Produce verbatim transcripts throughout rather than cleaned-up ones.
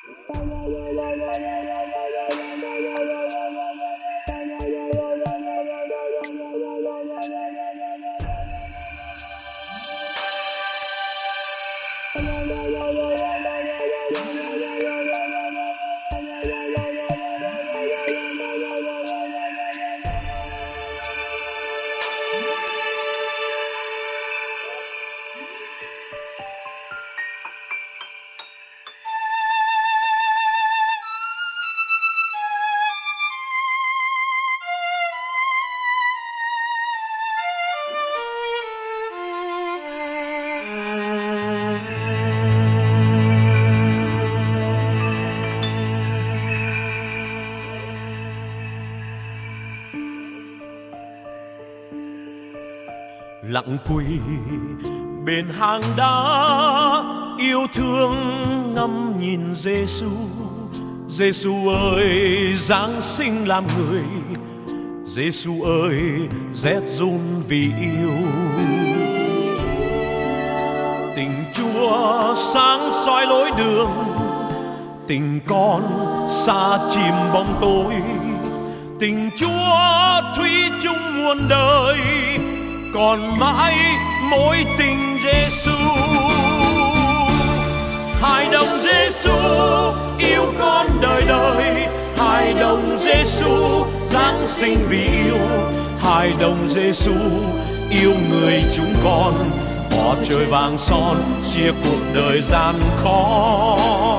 Lặng quỳ bên hang đá, yêu thương ngắm nhìn Giêsu. Giêsu ơi, Giáng sinh làm người. Giêsu ơi, rét run vì yêu. Tình Chúa sáng soi lối đường, tình con xa chìm bóng tối. Tình Chúa thủy chung muôn đời, còn mãi mối tình Giêsu. Hài đồng Giêsu yêu con đời đời, hài đồng Giêsu Giáng sinh vì yêu. Hài đồng Giêsu yêu người chúng con, bỏ trời vàng son chia cuộc đời gian khó.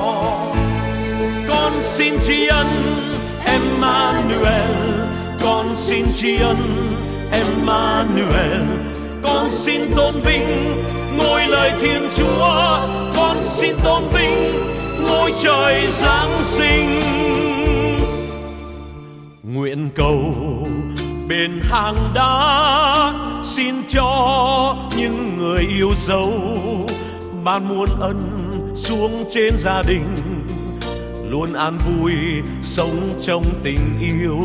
Con xin tri ân Emmanuel, con xin tri ân Emmanuel, con xin tôn vinh ngôi lời Thiên Chúa, con xin tôn vinh ngôi trời Giáng sinh. Nguyện cầu bên hang đá, xin cho những người yêu dấu ban muôn ân xuống trên gia đình, luôn an vui sống trong tình yêu.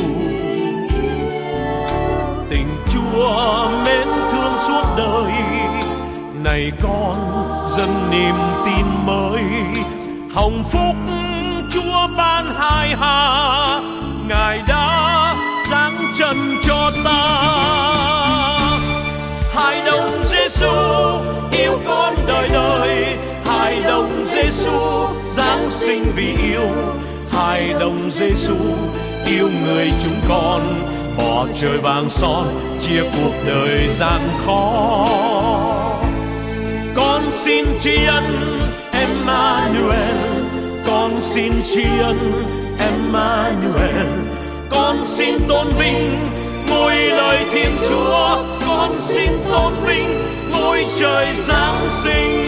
Tình Chúa mến thương suốt đời, này con dâng niềm tin mới. Hồng phúc Chúa ban hai hà, Ngài đã giáng trần cho ta. Hài đồng Giêsu yêu con đời đời, hài đồng Giêsu Giáng sinh vì yêu. Hài đồng Giêsu yêu người chúng con, bỏ trời vàng son chia cuộc đời gian khó. Con xin tri ân Emmanuel, con xin tri ân Emmanuel, con xin tôn vinh ngôi lời Thiên Chúa, con xin tôn vinh ngôi trời Giáng sinh.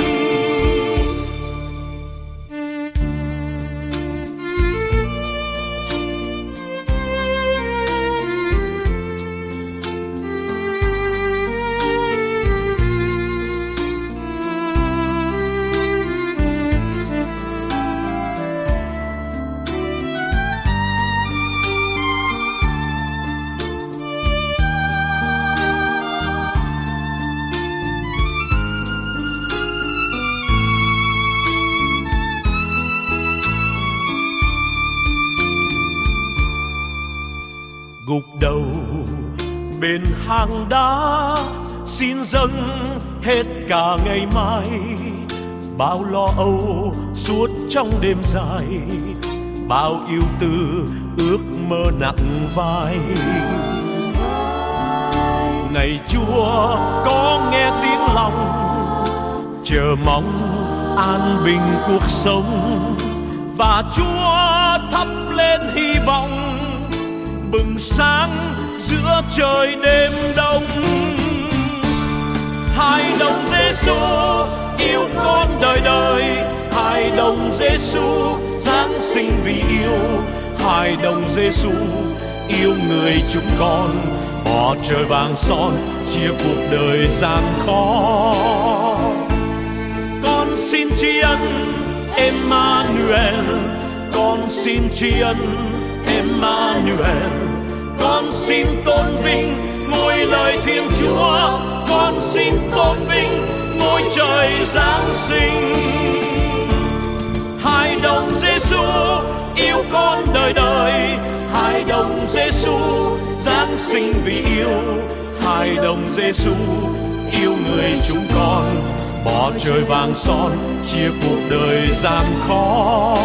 Gục đầu bên hang đá, xin dâng hết cả ngày mai. Bao lo âu suốt trong đêm dài, bao yêu tư ước mơ nặng vai. Này Chúa có nghe tiếng lòng, chờ mong an bình cuộc sống, và Chúa thắp lên hy vọng bừng sáng giữa trời đêm đông. Hài đồng Giêsu yêu con đời đời, hài đồng Giêsu Giáng sinh vì yêu. Hài đồng Giêsu yêu người chúng con, bỏ trời vàng son chia cuộc đời gian khó. Con xin tri ân Emmanuel, con xin tri ân Emmanuel, con xin tôn vinh ngôi lời Thiên Chúa, con xin tôn vinh ngôi trời Giáng sinh. Hài đồng Giêsu Giáng sinh vì yêu, hài đồng Giêsu yêu người chúng con, bỏ trời vàng son chia cuộc đời gian khó.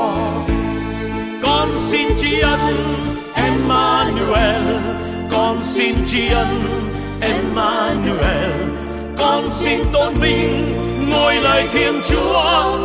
Con xin tri ân Emmanuel, con xin tri ân Emmanuel, con xin tôn vinh ngôi lời Thiên Chúa